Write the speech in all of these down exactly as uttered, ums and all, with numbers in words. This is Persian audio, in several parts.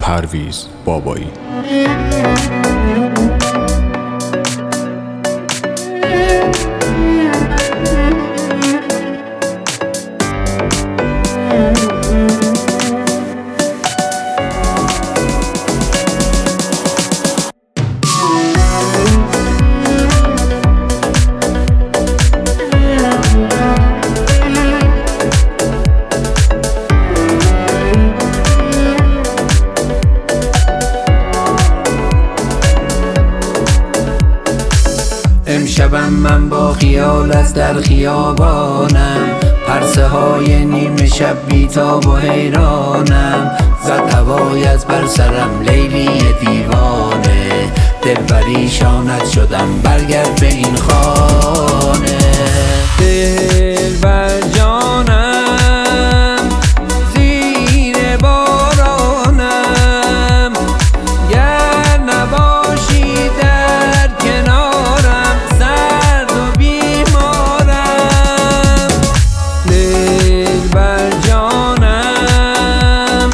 پرویز بابایی. امشبم من با خیال از در خیابانم، پرسه های نیمه شب بیتاب و حیرانم. زد هوای از بر سرم لیلی دیوانه، دل پریشانت شدم برگرد به این خانه. دل بر جانم زیر بارانم، گر نباشی در کنارم سرد و بیمارم. دل بر جانم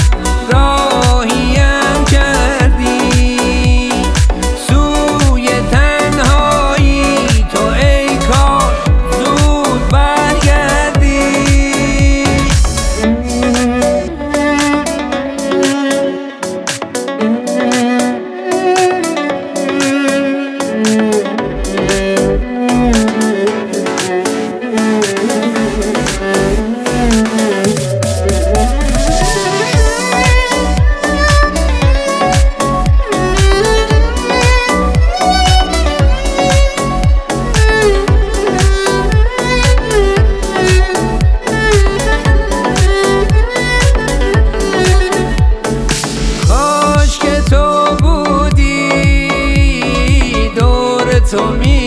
راهیم کردی سوی تنهایی، تو ای کاش زود برگردی. کاش که تو بودی دور تو می